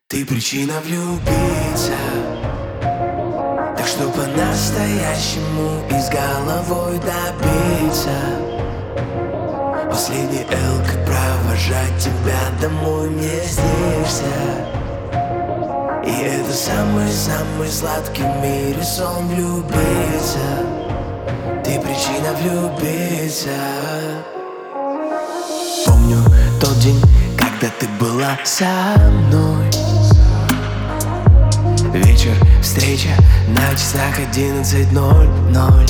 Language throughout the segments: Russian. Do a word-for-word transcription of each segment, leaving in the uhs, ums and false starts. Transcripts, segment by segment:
Ты причина влюбиться, так что по-настоящему и с головой добиться. Последний эл, как провожать тебя домой, мне снишься. И это самый-самый сладкий в мире сон влюбиться. Ты причина влюбиться. Помню тот день, когда ты была со мной. Вечер, встреча, на часах одиннадцать ноль ноль.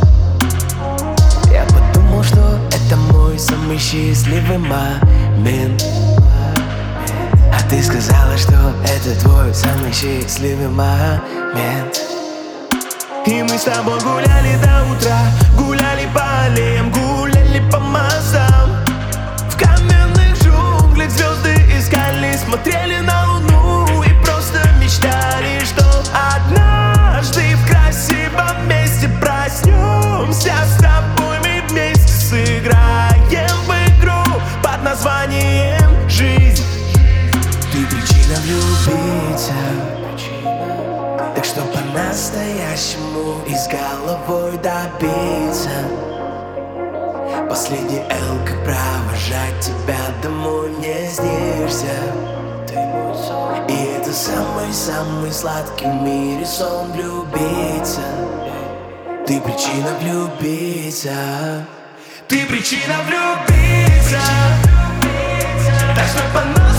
Я подумал, что это мой самый счастливый момент. А ты сказала, что это твой самый счастливый момент. И мы с тобой гуляли до утра, гуляли по аллеям, гуляли по мостам. В каменных джунглях звезды искали, смотрели на луну и просто мечтали, что однажды в красивом месте проснемся с тобой, мы вместе сыграем в игру под названием «Жизнь». Ты причина влюбиться, так что по-настоящему и с головой добиться. Последний эл, как провожать тебя домой, не снишься. И это самый-самый сладкий в мире сон влюбиться. Ты причина влюбиться. Ты причина влюбиться, так что по-настоящему